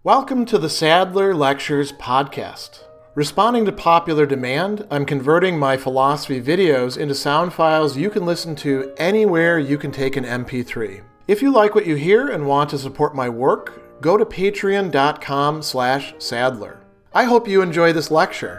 Welcome to the Sadler Lectures podcast. Responding to popular demand, I'm converting my philosophy videos into sound files you can listen to anywhere you can take an MP3. If you like what you hear and want to support my work, go to patreon.com/Sadler. I hope you enjoy this lecture.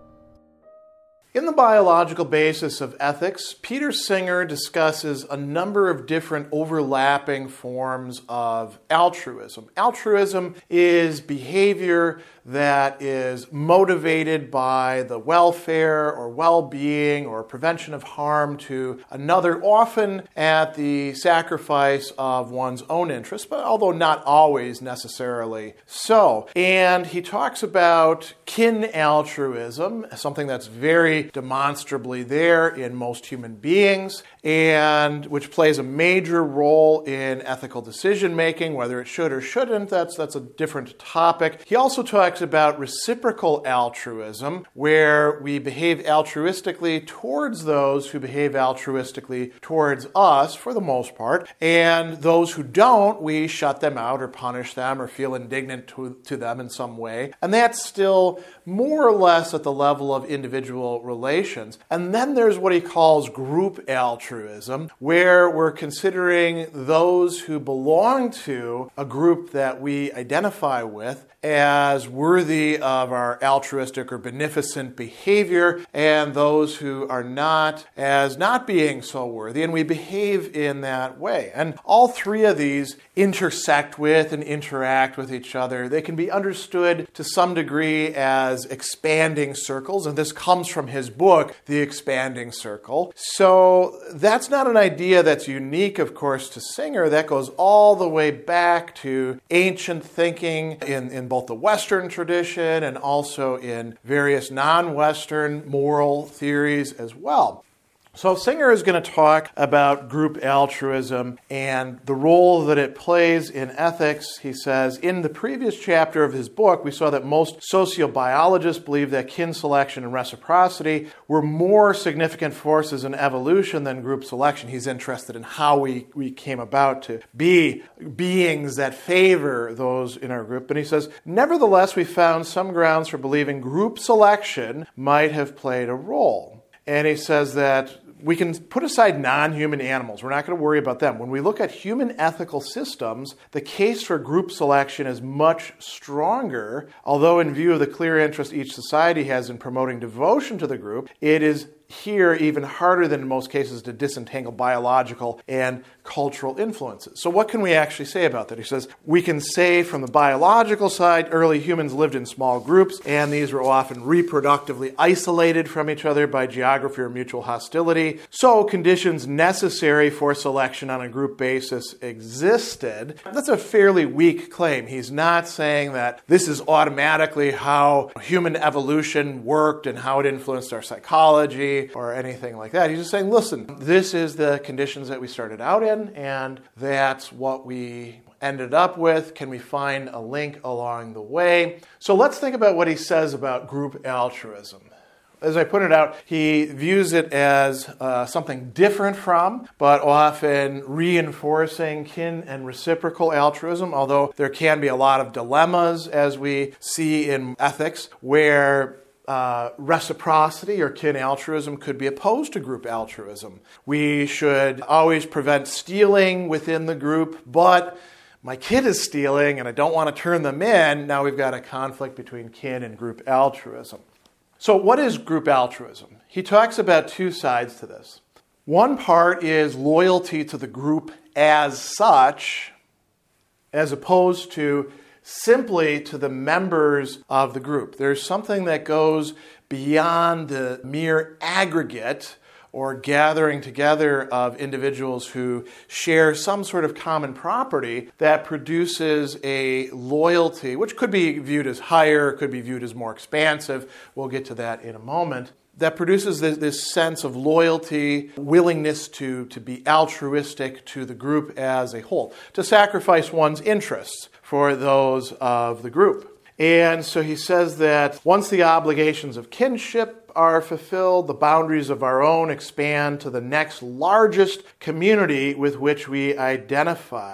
In the biological basis of ethics, Peter Singer discusses a number of different overlapping forms of altruism. Altruism is behavior that is motivated by the welfare or well-being or prevention of harm to another, often at the sacrifice of one's own interests, but although not always necessarily so. And he talks about kin altruism, something that's very demonstrably there in most human beings, and which plays a major role in ethical decision making, whether it should or shouldn't, that's a different topic. He also talks about reciprocal altruism, where we behave altruistically towards those who behave altruistically towards us, for the most part, and those who don't, we shut them out or punish them or feel indignant to them in some way. And that's still more or less at the level of individual relations. And then there's what he calls group altruism, where we're considering those who belong to a group that we identify with as worthy of our altruistic or beneficent behavior, and those who are not as not being so worthy, and we behave in that way. And all three of these intersect with and interact with each other. They can be understood to some degree as expanding circles, and this comes from his book, The Expanding Circle. So that's not an idea that's unique, of course, to Singer. That goes all the way back to ancient thinking in both the Western tradition and also in various non-Western moral theories as well. So Singer is going to talk about group altruism and the role that it plays in ethics. He says, in the previous chapter of his book, we saw that most sociobiologists believe that kin selection and reciprocity were more significant forces in evolution than group selection. He's interested in how we came about to be beings that favor those in our group. And he says, nevertheless, we found some grounds for believing group selection might have played a role. And he says that we can put aside non-human animals. We're not going to worry about them. When we look at human ethical systems, the case for group selection is much stronger, although in view of the clear interest each society has in promoting devotion to the group, it is here even harder than in most cases to disentangle biological and cultural influences. So what can we actually say about that? He says, we can say from the biological side, early humans lived in small groups, and these were often reproductively isolated from each other by geography or mutual hostility. So conditions necessary for selection on a group basis existed. That's a fairly weak claim. He's not saying that this is automatically how human evolution worked and how it influenced our psychology or anything like that. He's just saying, listen, this is the conditions that we started out in, and that's what we ended up with. Can we find a link along the way? So let's think about what he says about group altruism. As I pointed out, he views it as something different from, but often reinforcing kin and reciprocal altruism, although there can be a lot of dilemmas, as we see in ethics, where reciprocity or kin altruism could be opposed to group altruism. We should always prevent stealing within the group, but my kid is stealing and I don't want to turn them in. Now we've got a conflict between kin and group altruism. So what is group altruism? He talks about two sides to this. One part is loyalty to the group as such, as opposed to simply to the members of the group. There's something that goes beyond the mere aggregate or gathering together of individuals who share some sort of common property that produces a loyalty, which could be viewed as higher, could be viewed as more expansive. We'll get to that in a moment. That produces this sense of loyalty, willingness to be altruistic to the group as a whole, to sacrifice one's interests for those of the group. And so he says that once the obligations of kinship are fulfilled, the boundaries of our own expand to the next largest community with which we identify.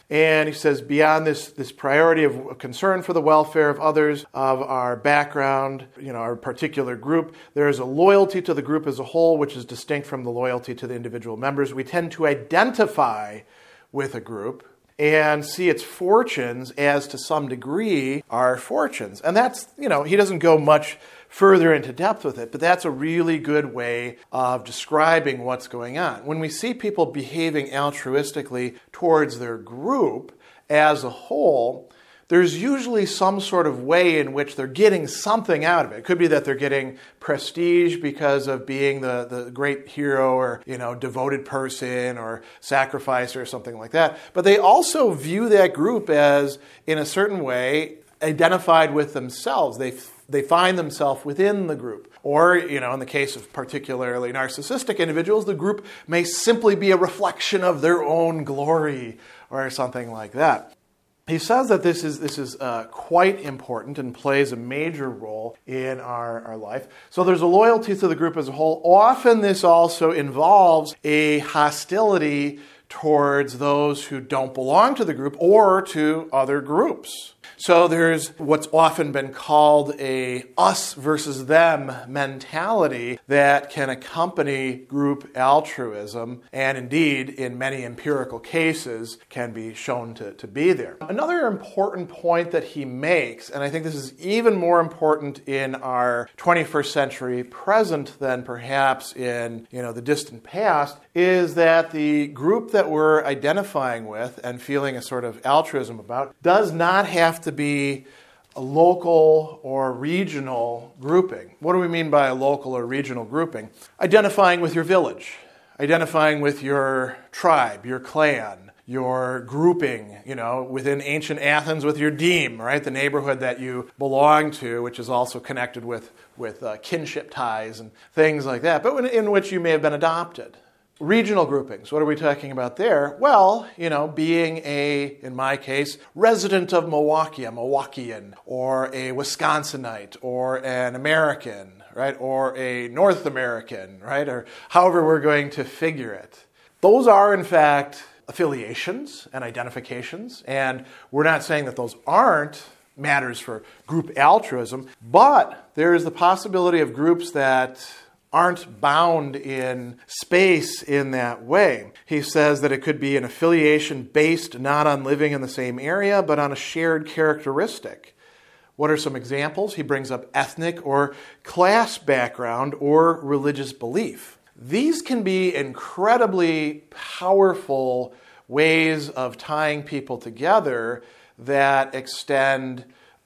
And he says, beyond this priority of concern for the welfare of others, of our background, our particular group, there is a loyalty to the group as a whole, which is distinct from the loyalty to the individual members. We tend to identify with a group and see its fortunes as, to some degree, our fortunes. And that's, he doesn't go much further into depth with it, but that's a really good way of describing what's going on. When we see people behaving altruistically towards their group as a whole, there's usually some sort of way in which they're getting something out of it. It could be that they're getting prestige because of being the great hero or, devoted person or sacrificer or something like that. But they also view that group as, in a certain way, identified with themselves. They find themselves within the group. Or, in the case of particularly narcissistic individuals, the group may simply be a reflection of their own glory or something like that. He says that this is quite important and plays a major role in our life. So there's a loyalty to the group as a whole. Often this also involves a hostility towards those who don't belong to the group or to other groups. So there's what's often been called a us versus them mentality that can accompany group altruism, and indeed, in many empirical cases, can be shown to be there. Another important point that he makes, and I think this is even more important in our 21st century present than perhaps in the distant past, is that the group that we're identifying with and feeling a sort of altruism about does not have to be a local or regional grouping. What do we mean by a local or regional grouping? Identifying with your village, identifying with your tribe, your clan, your grouping, within ancient Athens with your deme, right? The neighborhood that you belong to, which is also connected with kinship ties and things like that, but in which you may have been adopted. Regional groupings, what are we talking about there? Well, being in my case, resident of Milwaukee, a Milwaukeean, or a Wisconsinite, or an American, right? Or a North American, right? Or however we're going to figure it. Those are, in fact, affiliations and identifications, and we're not saying that those aren't matters for group altruism, but there is the possibility of groups that aren't bound in space in that way. He says that it could be an affiliation based not on living in the same area, but on a shared characteristic. What are some examples? He brings up ethnic or class background or religious belief. These can be incredibly powerful ways of tying people together that extend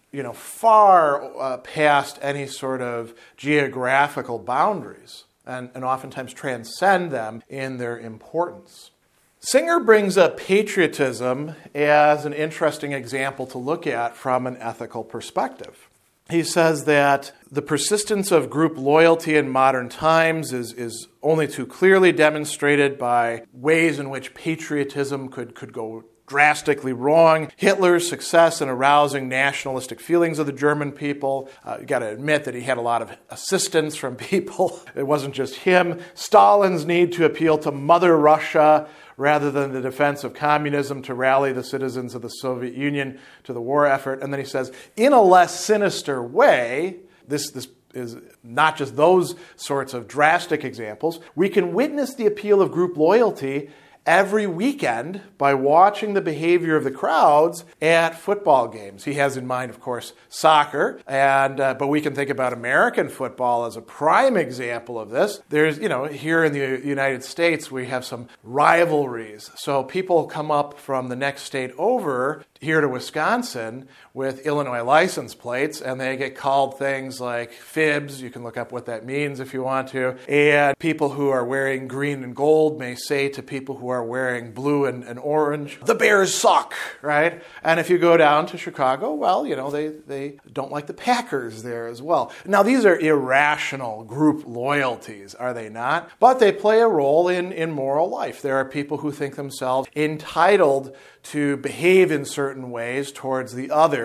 far past any sort of geographical boundaries and oftentimes transcend them in their importance. Singer brings up patriotism as an interesting example to look at from an ethical perspective. He says that the persistence of group loyalty in modern times is only too clearly demonstrated by ways in which patriotism could go drastically wrong. Hitler's success in arousing nationalistic feelings of the German people. You got to admit that he had a lot of assistance from people. It wasn't just him. Stalin's need to appeal to Mother Russia rather than the defense of communism to rally the citizens of the Soviet Union to the war effort. And then he says, in a less sinister way, this is not just those sorts of drastic examples, we can witness the appeal of group loyalty every weekend by watching the behavior of the crowds at football games. He has in mind, of course, soccer, but we can think about American football as a prime example of this. There's, here in the United States, we have some rivalries. So people come up from the next state over here to Wisconsin with Illinois license plates, and they get called things like fibs. You can look up what that means if you want to. And people who are wearing green and gold may say to people who are wearing blue and orange, the Bears suck, right? And if you go down to Chicago, well, they don't like the Packers there as well. Now, these are irrational group loyalties, are they not? But they play a role in moral life. There are people who think themselves entitled to behave in certain ways towards the other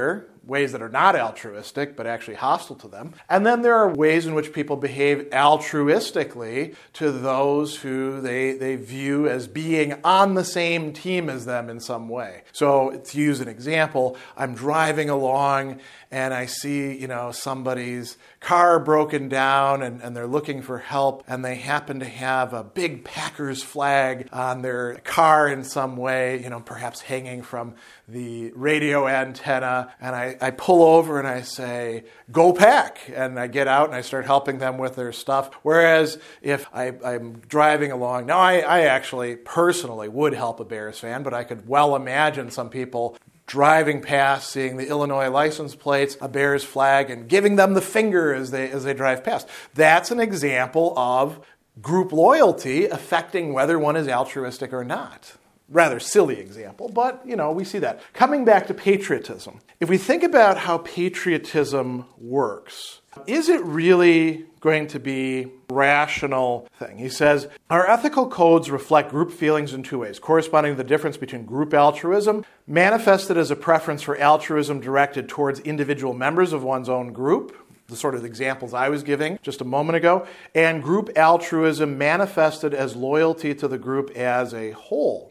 ways that are not altruistic, but actually hostile to them. And then there are ways in which people behave altruistically to those who they view as being on the same team as them in some way. So to use an example, I'm driving along and I see, somebody's car broken down and they're looking for help, and they happen to have a big Packers flag on their car in some way, perhaps hanging from the radio antenna, and I pull over and I say, "Go Pack!" and I get out and I start helping them with their stuff. Whereas if I'm driving along, now I actually personally would help a Bears fan, but I could well imagine some people driving past, seeing the Illinois license plates, a Bears flag, and giving them the finger as they drive past. That's an example of group loyalty affecting whether one is altruistic or not. Rather silly example, but, we see that. Coming back to patriotism. If we think about how patriotism works, is it really going to be a rational thing? He says, our ethical codes reflect group feelings in two ways, corresponding to the difference between group altruism, manifested as a preference for altruism directed towards individual members of one's own group, the sort of examples I was giving just a moment ago, and group altruism manifested as loyalty to the group as a whole.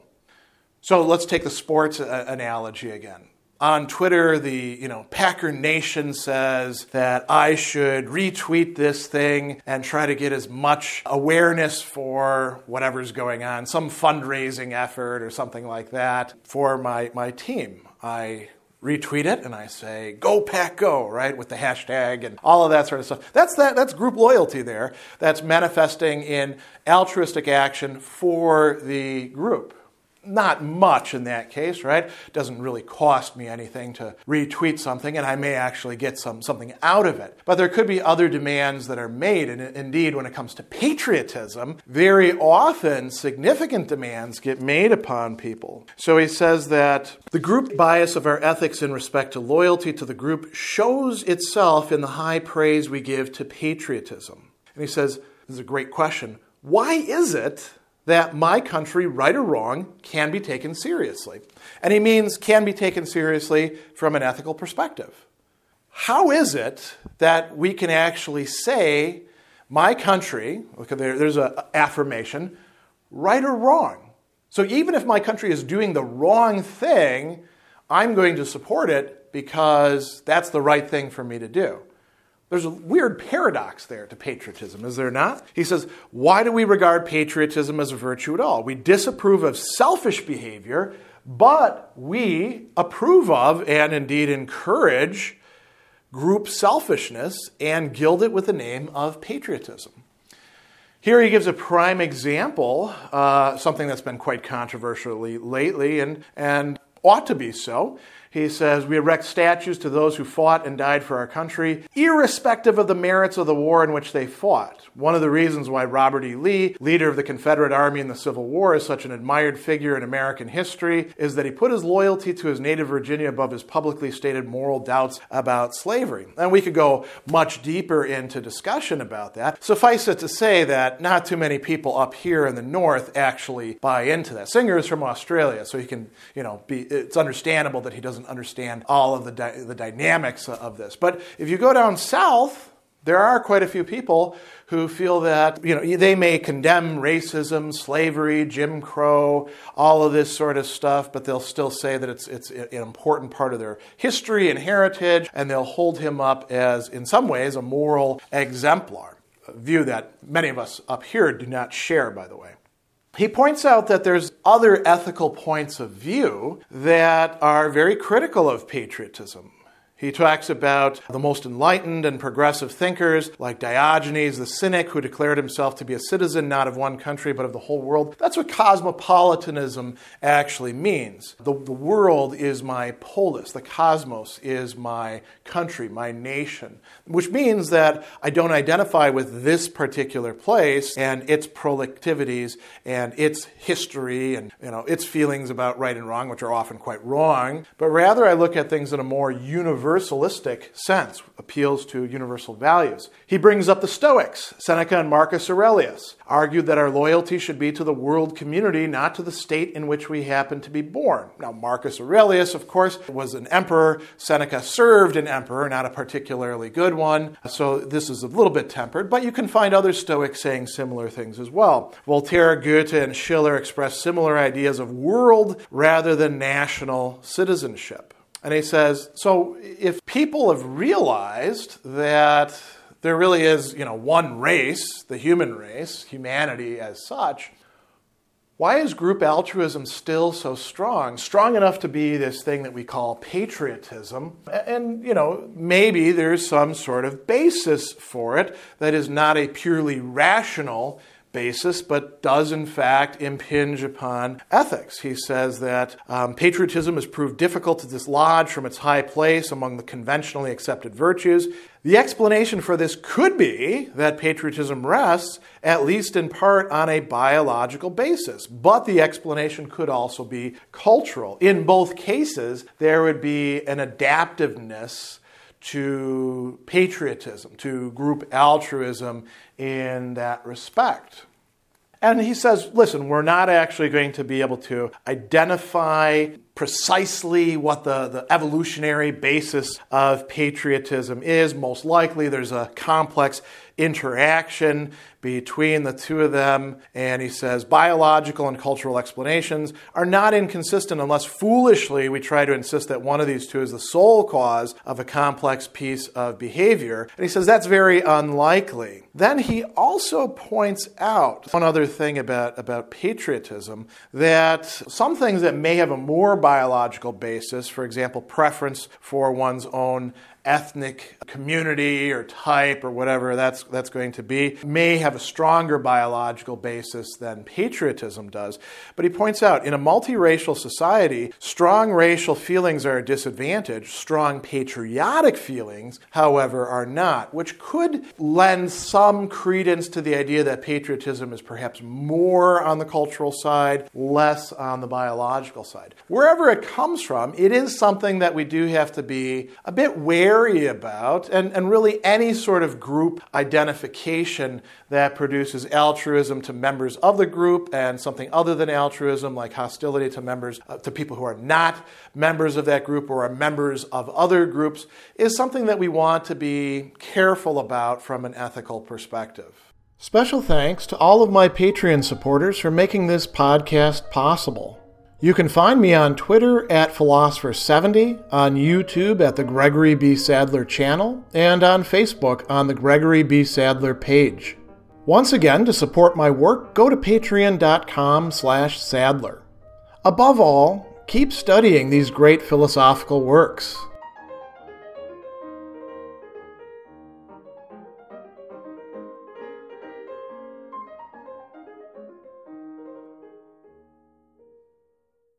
So let's take the sports analogy again. On Twitter, the Packer Nation says that I should retweet this thing and try to get as much awareness for whatever's going on, some fundraising effort or something like that for my team. I retweet it and I say, "Go Pack Go," right, with the hashtag and all of that sort of stuff. That's group loyalty there. That's manifesting in altruistic action for the group. Not much in that case, right? It doesn't really cost me anything to retweet something, and I may actually get something out of it. But there could be other demands that are made, and indeed, when it comes to patriotism, very often significant demands get made upon people. So he says that the group bias of our ethics in respect to loyalty to the group shows itself in the high praise we give to patriotism. And he says, this is a great question, why is it that my country, right or wrong, can be taken seriously? And he means can be taken seriously from an ethical perspective. How is it that we can actually say, my country, look, there's an affirmation, right or wrong? So even if my country is doing the wrong thing, I'm going to support it because that's the right thing for me to do. There's a weird paradox there to patriotism, is there not? He says, why do we regard patriotism as a virtue at all? We disapprove of selfish behavior, but we approve of and indeed encourage group selfishness and gild it with the name of patriotism. Here he gives a prime example, something that's been quite controversial lately and ought to be so. He says, we erect statues to those who fought and died for our country, irrespective of the merits of the war in which they fought. One of the reasons why Robert E. Lee, leader of the Confederate Army in the Civil War, is such an admired figure in American history is that he put his loyalty to his native Virginia above his publicly stated moral doubts about slavery. And we could go much deeper into discussion about that. Suffice it to say that not too many people up here in the North actually buy into that. Singer is from Australia, so he can, it's understandable that he doesn't understand all of the dynamics of this. But if you go down south, there are quite a few people who feel that, they may condemn racism, slavery, Jim Crow, all of this sort of stuff, but they'll still say that it's an important part of their history and heritage, and they'll hold him up as, in some ways, a moral exemplar, a view that many of us up here do not share, by the way. He points out that there's other ethical points of view that are very critical of patriotism. He talks about the most enlightened and progressive thinkers like Diogenes the Cynic, who declared himself to be a citizen not of one country but of the whole world. That's what cosmopolitanism actually means. The world is my polis. The cosmos is my country, my nation, which means that I don't identify with this particular place and its proclivities and its history and its feelings about right and wrong, which are often quite wrong, but rather I look at things in a more universal universalistic sense, appeals to universal values. He brings up the Stoics. Seneca and Marcus Aurelius argued that our loyalty should be to the world community, not to the state in which we happen to be born. Now, Marcus Aurelius, of course, was an emperor. Seneca served an emperor, not a particularly good one. So this is a little bit tempered, but you can find other Stoics saying similar things as well. Voltaire, Goethe, and Schiller express similar ideas of world rather than national citizenship. And he says, so if people have realized that there really is, one race, the human race, humanity as such, why is group altruism still so strong? Strong enough to be this thing that we call patriotism. And, maybe there's some sort of basis for it that is not a purely rational basis, but does in fact impinge upon ethics. He says that patriotism has proved difficult to dislodge from its high place among the conventionally accepted virtues. The explanation for this could be that patriotism rests, at least in part, on a biological basis. But the explanation could also be cultural. In both cases, there would be an adaptiveness to patriotism, to group altruism in that respect. And he says, listen, we're not actually going to be able to identify precisely what the evolutionary basis of patriotism is. Most likely there's a complex interaction between the two of them. And he says biological and cultural explanations are not inconsistent unless foolishly we try to insist that one of these two is the sole cause of a complex piece of behavior. And he says that's very unlikely. Then he also points out one other thing about patriotism, that some things that may have a more biological basis, for example, preference for one's own ethnic community or type or whatever that's going to be, may have a stronger biological basis than patriotism does. But he points out, in a multiracial society, strong racial feelings are a disadvantage. Strong patriotic feelings, however, are not, which could lend some credence to the idea that patriotism is perhaps more on the cultural side, less on the biological side. Wherever it comes from, it is something that we do have to be a bit wary about, and really any sort of group identification that produces altruism to members of the group and something other than altruism, like hostility to people who are not members of that group or are members of other groups, is something that we want to be careful about from an ethical perspective. Special thanks to all of my Patreon supporters for making this podcast possible. You can find me on Twitter at Philosopher70, on YouTube at the Gregory B. Sadler channel, and on Facebook on the Gregory B. Sadler page. Once again, to support my work, go to patreon.com/Sadler. Above all, keep studying these great philosophical works.